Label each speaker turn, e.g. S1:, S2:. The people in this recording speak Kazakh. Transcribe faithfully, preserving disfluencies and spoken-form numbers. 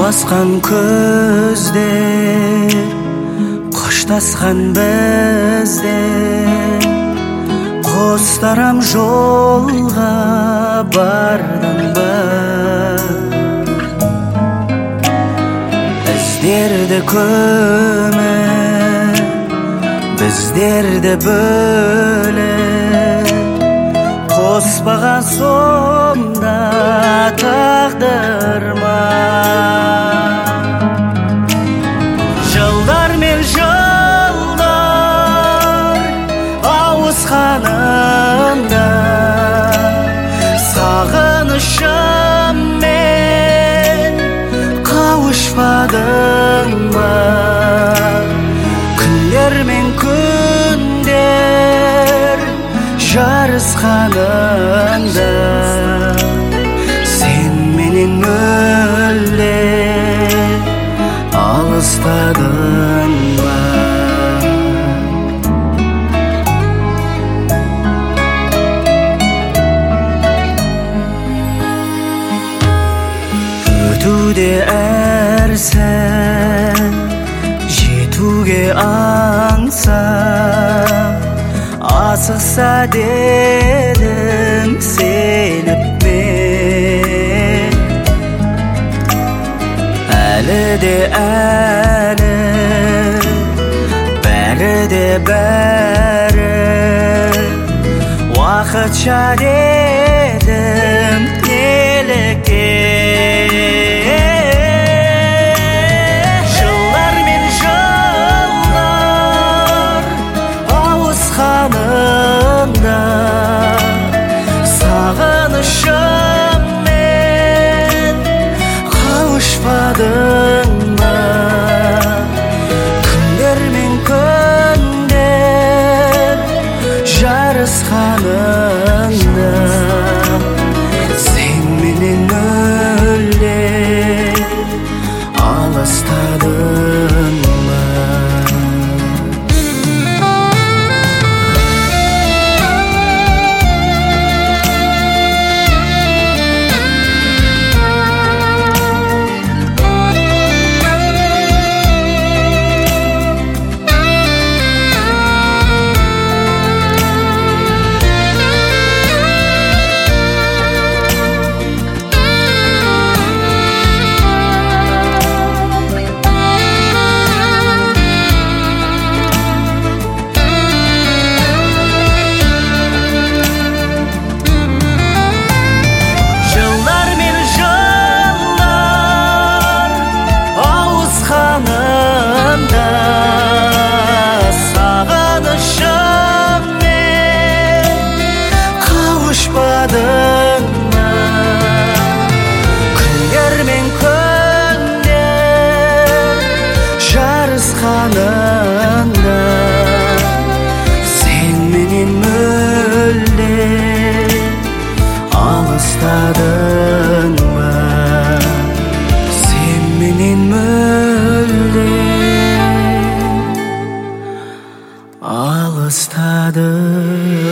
S1: басқан көздер, қоштасқан біздер, қостарам жолға бардың ба? Іздерді көміп, біздерді бөліп, қоспаған сонда тағдыр ма? Жылдар мен жылдар ауысқанымда, сағынышыммен қауышпадың ба? Күндер мен күндер жарысқанында, сен менен мүлде алыстадың ба? Өтуде әр сәт, жетуге аңсап, асықса дедім сеніп мен. Әлі де әлі, бәрі де бәрі уақытша дедім нелікке. Жылдар мен жылдар ауысқанымда, сағынышыммен қауышпадың ба? Күндер мен күндер жарысқанында, сен менен мүлде алыстадың ба? Күндер мен күндер жарысқанында, сен менен мүлде алыстадың ба? Сен менен мүлде алыстадың